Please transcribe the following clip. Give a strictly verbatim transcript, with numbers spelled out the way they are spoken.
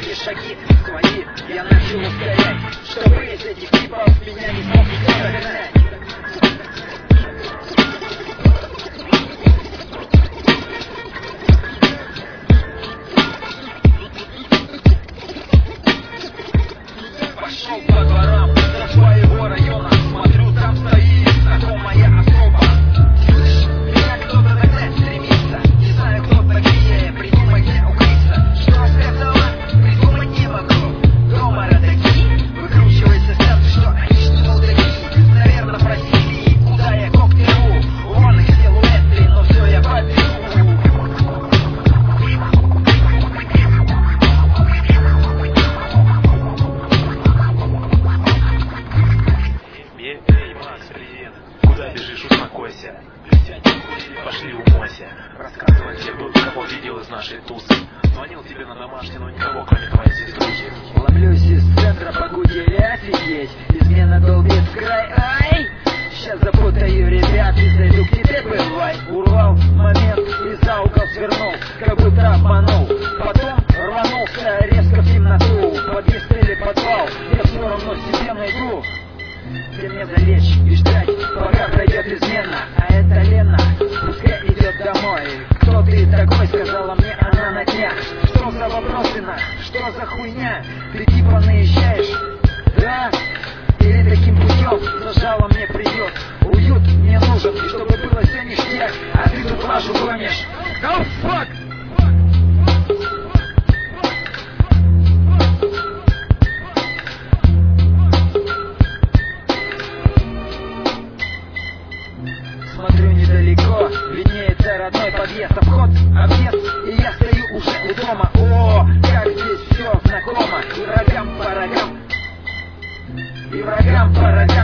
шаги, шаги свои я начал ускорять, чтобы из этих типов меня не смог никто догнать. Пошел по дворам до своего района, смотрю, там стоит знакомая особа. Меня кто-то догнать стремится, не знаю, кто такие, придумай, где укрыться. Что сказала, придумать не могу. Дома родаки, выкручивается сердце, что они ж не мудаки. Наверное, просили, куда я коктеру. Вон их силуэты, но все я побегу. Эй, Макс, привет. Куда бежишь, успокойся. Сядь, пошли умойся. Рассказывай всем, кого видел из нашей тусы. Звонил тебе на домашний, но никого, кроме твоей сеструхи. Ломлюсь из центра, погудели, офигеть. Измена долбит в край, ай! Сейчас запутаю ребят и зайду к тебе, бывай. Урвал момент и за угол свернул, как будто обманул. Потом рванулся резко в темноту. Подъезд или подвал, я все равно себе найду. Где мне залечь и ждать, пока пройдет измена. А это Лена, пускай идет домой. Кто ты такой, сказала мне она на днях. Что за вопросина, что за хуйня? Ты типа наезжаешь, да? Или таким путем зажало мне придет. Уют мне нужен, и чтобы было все ништяк. А ты тут лажу гонишь. Oh, fuck! Смотрю недалеко, виднеется родной подъезд, обход, объезд, и я стою уже у дома. О, как здесь все знакомо, и врагам по рогам, и врагам по рогам.